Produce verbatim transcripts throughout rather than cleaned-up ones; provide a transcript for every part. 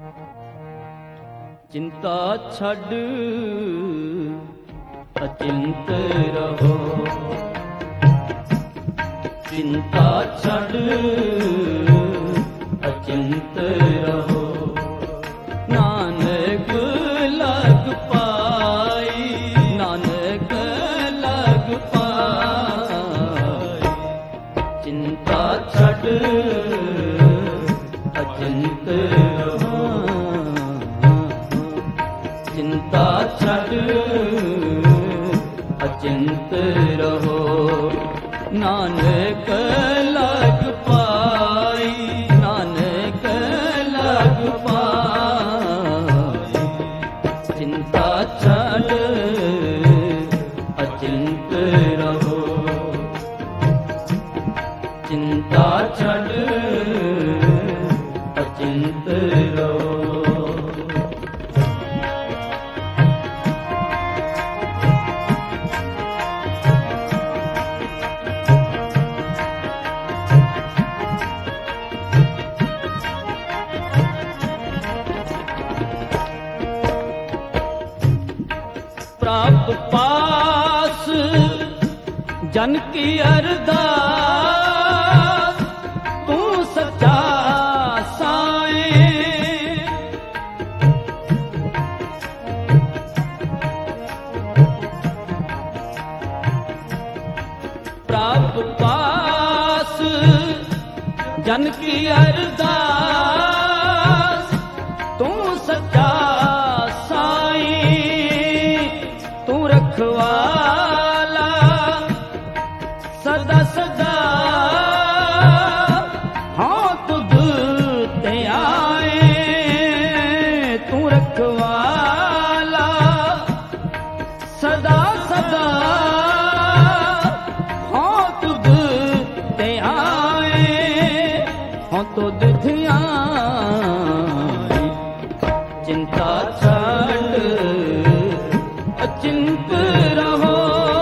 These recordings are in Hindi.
चिंता छड़ अचिंत रहो, चिंता छड़ अचिंत रहो। नानक लग पाई, नानक लग पाई। चिंता छड़ अचिंत रहो, चिंता छड़ अचिंत रहो। नानक लग पाई, नानक लग पाई। चिंता छड़ अचिंत रहो, चिंता छड़ अचिंत रहो। प्राप पास जन की अरदास, तू सच्चा साए। प्राप पास जन की अरदास, तू सच्चा रखवाला सदा सदा। हाँ तुझ ते आए, तू रखवाला सदा सदा। हाँ तुझ ते आए, हाँ तुझ ते आए। चिंता छड़ अचिंत रहो,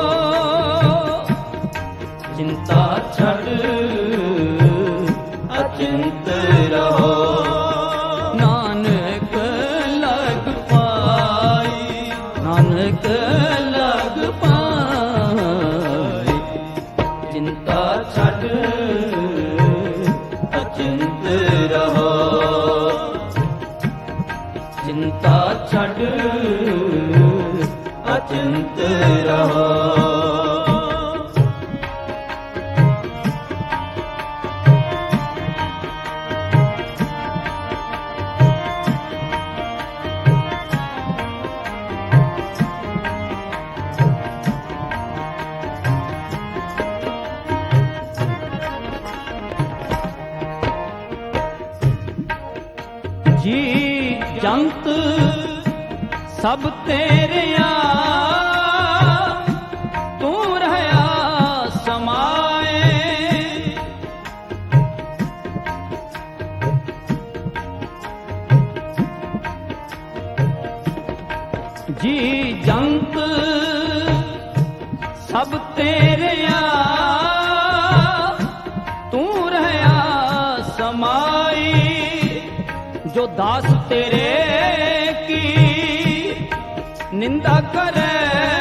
चिंता छड़ अचिंत रहो। नानक लग पाई, नानक लग पाई। चिंता छड़ अचिंत रहो, चिंता छड़ अचिंत रहो। जी जंत सब तेरे आ, तू रहया समाए। जी जंत सब तेरे आ, तू रहया समाई। जो दास तेरे की निंदा करे,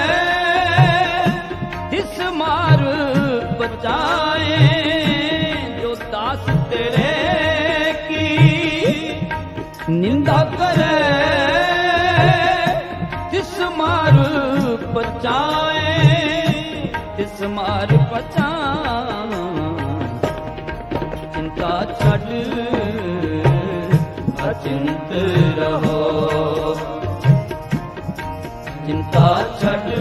तिस मार बचाए। जो दास तेरे की निंदा करे, तिस मार बचाए, तिस मार बचाए। चिंता छड़ अचिंत रहो, चिंता छड़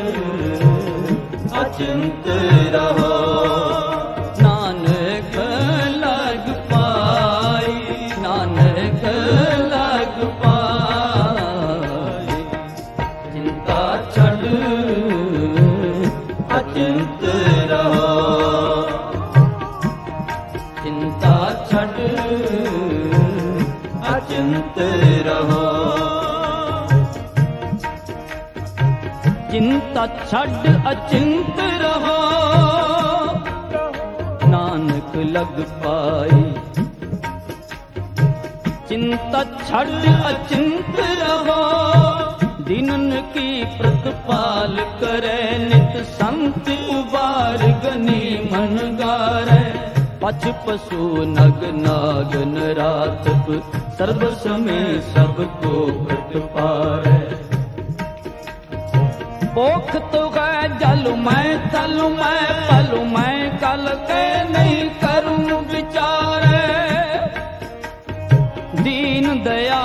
अचिंत रहो। नानक लग पाई, नानक लग पाई। चिंता छड़ अचिंत रहो, चिंता छड़ अचिंत रहो। चिंता छड़ अचिंत रहो, नानक लग पाई। चिंता छड़ अचिंत रहो, दीनन की प्रतिपाल करे, नित संत उबार गनी मन गारे। पछ पशु नग नाग नरातप, सर्व समय सबको घट पारे। पोख तो है जल मैं तल मैं, पल मैं कल के नहीं करूं विचारे। दीन दया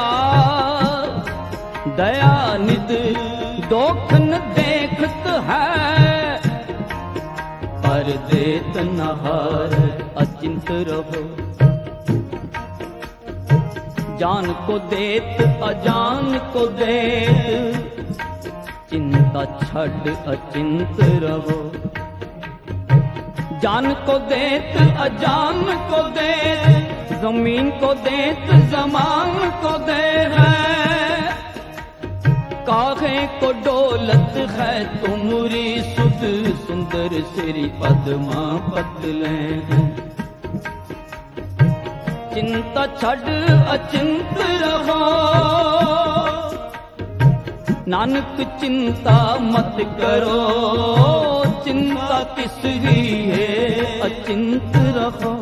दया निध दोख न देखत है, पर देत नहार अचिंत रहो। जान को देत अजान को देत, चिंता छड़ अचिंत रहो। जान को देत अजान को देत, जमीन को देत जमान को दे है। काहे को डोलत है तुमरी सुध, सुंदर श्री पद्मा पतले हैं। चिंता छड़ अचिंत रहो, नानक चिंता मत करो। चिंता किसकी है अचिंत रहो।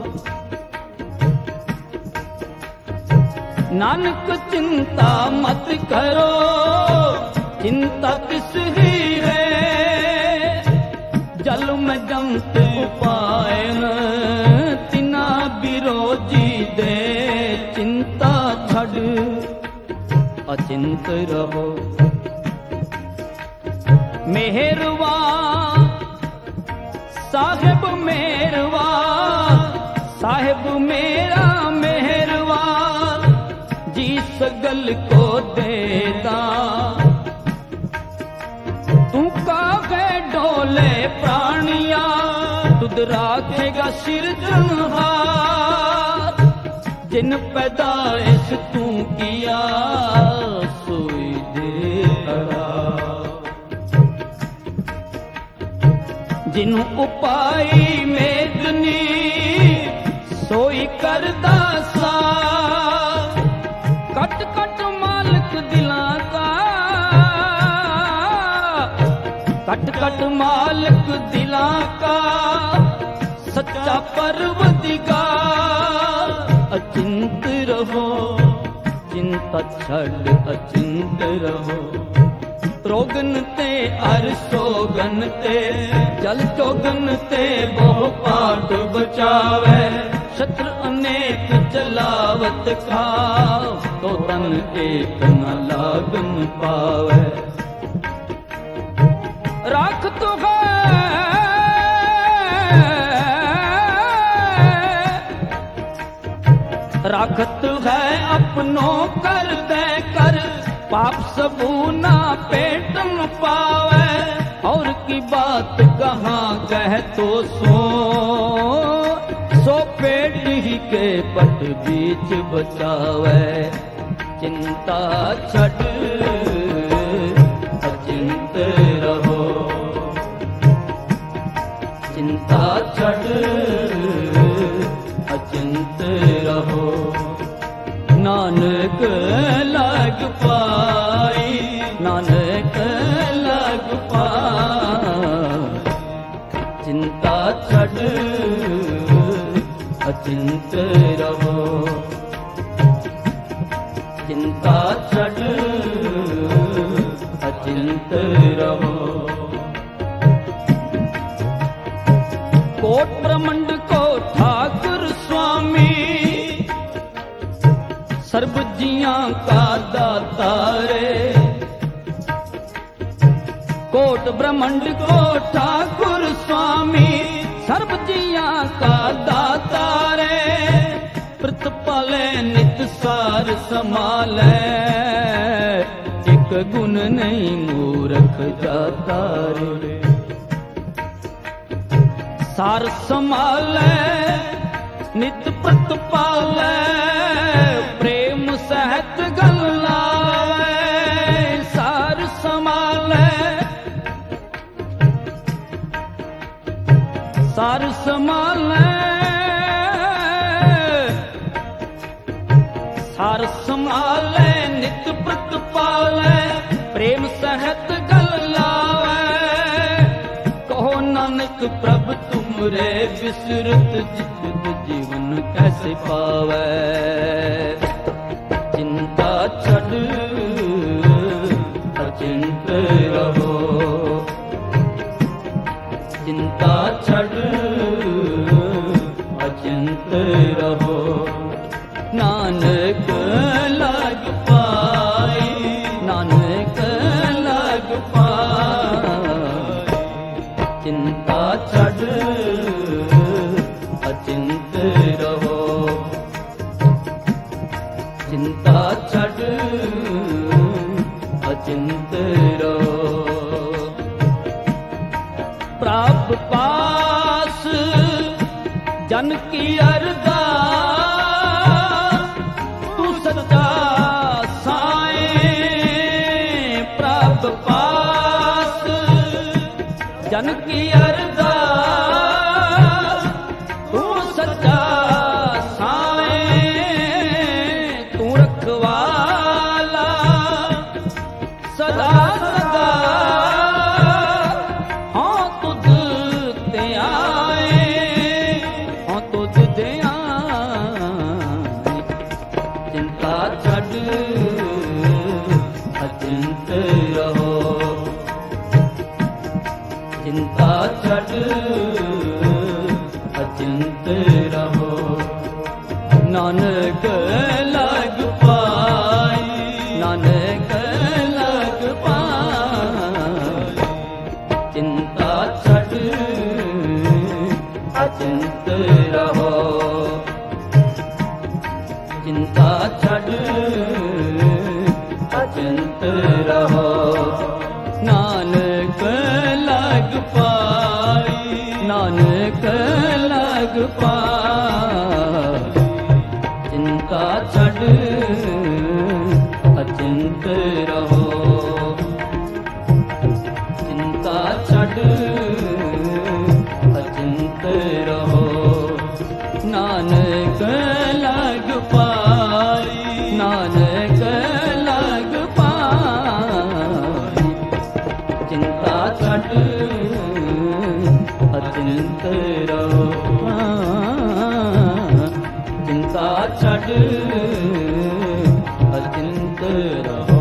नानक चिंता मत करो, चिंता किसकी है। जल में जंत उपाय तिना बिरोजी दे। चिंता छड़ अचिंत रहो। मेहरवा साहिब मेहरवा, साहिब मेरा मेहरवा, जी सगल को देता। तू काहे डोले प्राणिया, तुद राखेगा सिरजनहार। जिन पैदाइश तू किया, सोई दे हरा। जिन उपाई मेदनी, सोई करदा सा। कट कट मालिक दिलां का, कट कट मालिक दिलां का, सच्चा परवदिगार। अचिंत रहो, चिंता छड़ अचिंत रहो। रोगन ते अर सोगन ते, जल चोगन ते बहु पाठ बचावे। शत्रु अनेक जलावत खाव, तो तन एक न लागन पावे। राख तो है राखत है अपनों कर दे कर। पाप सबू ना पेट न पावे, और की बात कहाँ कह तो सो। सो पेट ही के पट बीच बचावे। चिंता छड़ अचिंत रहो। चिंता छड़ अचिंत रहो। नानक लग पाई, नानक लग पाई। चिंता छड़ अचिंत रहो। चिंता छड़ अचिंत रहो। कोट ब्रह्मंड को ठाकुर स्वामी, सर्व जियां का दाता रे। कोट ब्रह्मंड को ठाकुर स्वामी, सर्व जियां का दाता रे। प्रतिपाले नित सार संभाले, एक गुण नहीं मूर्ख जाता रे। सार संभाले नित प्रतिपाले, प्रेम सहत गल्लावे। सार संभाले सार संभाले हर संभाले नित प्रतिपाले प्रेम सहत गल लावे कहो नानक प्रभु तुमरे बिसरत जित जीवन कैसे पावे चिंता छड़ अचिंत रहो चिंता छड़ अचिंत रहो नानक लग पाई नानक लग पाई चिंता छड़ अचिंत रहो चिंता छड़ अचिंत रहो प्राप पास जन की अरदास तू सच्चा साईं प्राप पास जन की अरदास तू सच्चा साईं तू रखवाला सदा सदा हाँ तुझ ते आए हाँ तुझ ते आए चिंता छड़ अचिंत रहो चिंता छड़ अचिंत रहो नानक लग पाई नानक लग पाई चिंता छड़ अचिंत रहो चिंता छड़ अचिंत रहो नानक लग पाई नानक लग पाई चिंता छड़ अचिंत रहो चिंता छड़ अचिंत रहो नानक लग पाई नानक लग पाई चिंता छड़ अचिंत रहो चिंता छड़ अचिंत रहो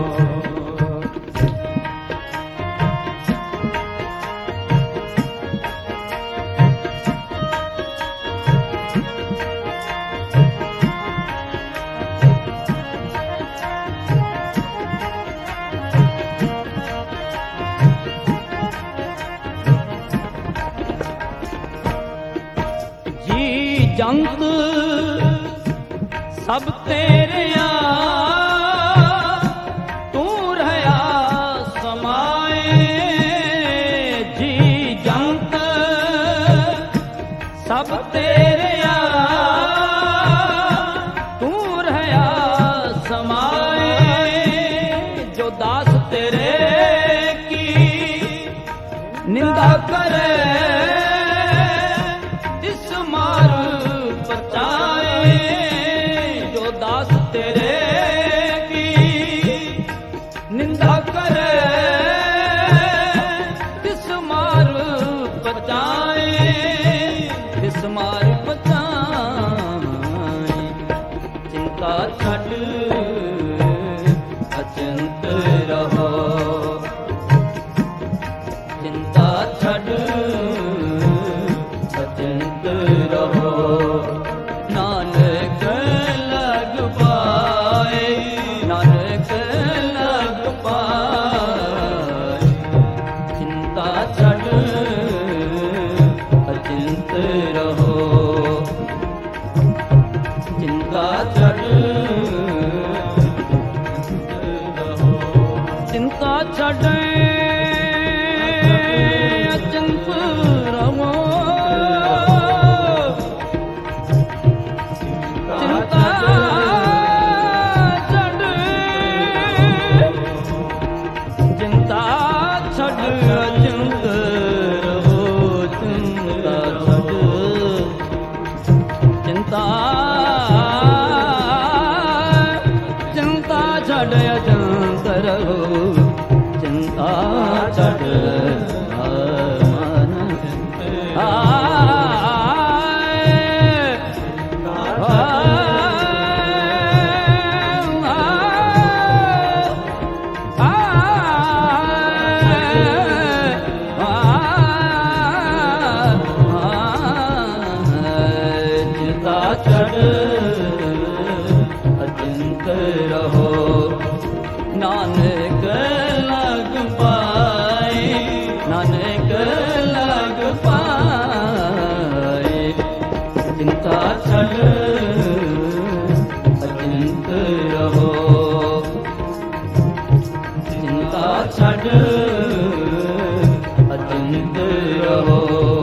जंत सब तेरे तू रहया समाए जी जंत सब तेरे तू रहया समाए जो दास तेरे की निंदा करे जो दास तेरे की निंदा करे किस मार बचाए किस मार बचाए चिंता छड़ अचिंत रहो चिंता छड़ अचिंत रहो नानक लग पाए नानक लग पाए चिंता छड़ अचिंत रहो चिंता छड़ रहो ਛੱਡ ਅਚੰਤ ਰਹੋ ਚਿੰਤਾ ਛੱਡ ਮਨ ਆਏ नानक लग पाए नानक लग पाए चिंता छड़ अचिंत रहो चिंता छड़ अचिंत रहो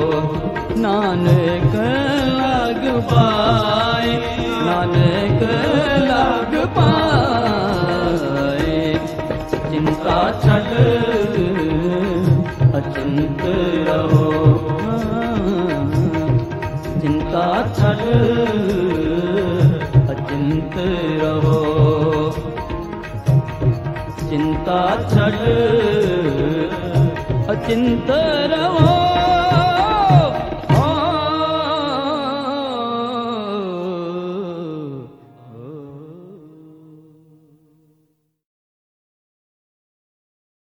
नानक लग पाए नानक लग पाए चिंता छड़ अचिंत रहो चिंता छड़ अचिंत रहो चिंता छड़ अचिंत रहो।